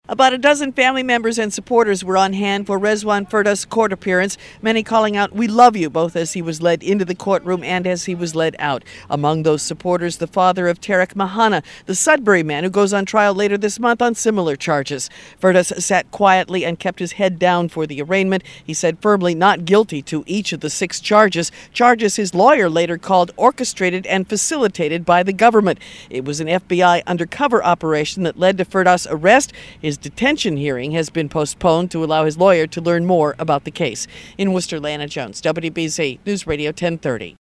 About a dozen family members and supporters were on hand for Rezwan Firdas' court appearance, many calling out, "We love you," both as he was led into the courtroom and as he was led out. Among those supporters, the father of Tarek Mahana, the Sudbury man who goes on trial later this month on similar charges. Firdas sat quietly and kept his head down for the arraignment. He said firmly not guilty to each of the 6 charges his lawyer later called orchestrated and facilitated by the government. It was an FBI undercover operation that led to Firdas' arrest. His detention hearing has been postponed to allow his lawyer to learn more about the case. In Worcester, Lana Jones, WBZ News Radio 1030.